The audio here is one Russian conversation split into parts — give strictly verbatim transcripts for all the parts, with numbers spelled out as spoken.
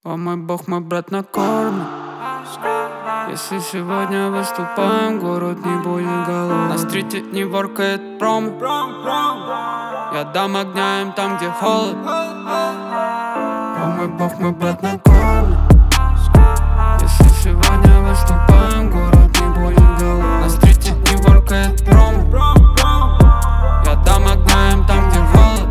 О мой бог, мой брат накормит. Если сегодня выступаем, город не будет голодный. На стрите не воркает промо. Я дам огня им там, где холод. О мой бог, мой брат накормит. Если сегодня выступаем, город не будет голодный. На стрите не воркает промо. Я дам огня им там, где холод.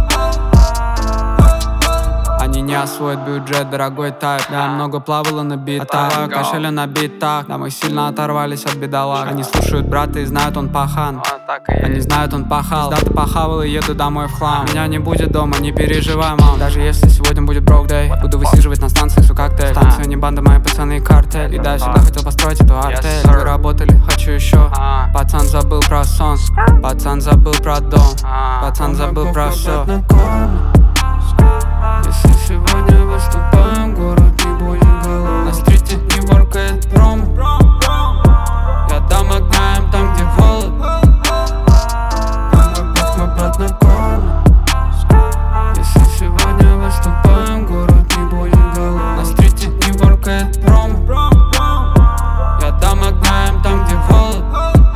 Они не освоят бюджет, дорогой тайп. Я много плавала на битах, кошеля на битах. Да, мы сильно оторвались от бедолаг. Они слушают брата и знают, он пахан. Они знают, он пахал. Пиздато похавал и еду домой в хлам. Меня не будет дома, не переживай, мам. Даже если сегодня будет broke day, буду высиживать на станции, всю коктейль. Станция не банда, мои пацаны и картель. И да, сюда хотел построить эту артель. Вы работали, хочу еще. Пацан забыл про сон, пацан забыл про дом, пацан забыл про все. Если сегодня выступаем, город не будет голодный. На стрите не воркает промо. Я дам огня им там, где холод. Мой бог, мой брат накормит. Если сегодня выступаем, город не будет голодный. На стрите не воркает промо. Я дам огня им там, где холод.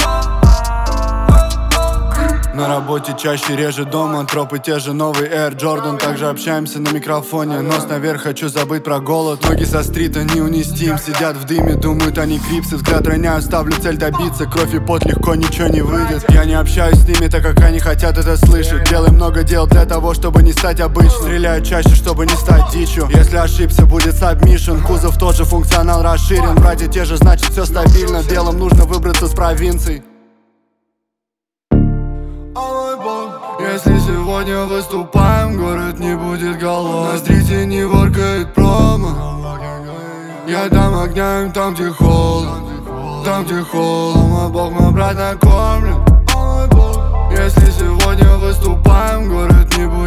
На работе чаще, реже дома. Тропы те же, новый Air Jordan. Также общаемся на микрофоне. Нос наверх, хочу забыть про голод. Ноги со стрита не унести им. Сидят в дыме, думают они крипсы. Взгляд роняю, ставлю цель добиться. Кровь и пот, легко ничего не выйдет. Я не общаюсь с ними, так как они хотят это слышать. Делаю много дел для того, чтобы не стать обычным. Стреляю чаще, чтобы не стать дичью. Если ошибся, будет сабмишн. Кузов тот же, функционал расширен. Братья те же, значит все стабильно. Делом нужно выбраться с провинций. Если сегодня выступаем, город не будет голодный. На стрите не воркает промо. Я дам огня им там, где холод. Там, где холод. Мой бог, мой брат накормлен. Если сегодня выступаем, город не будет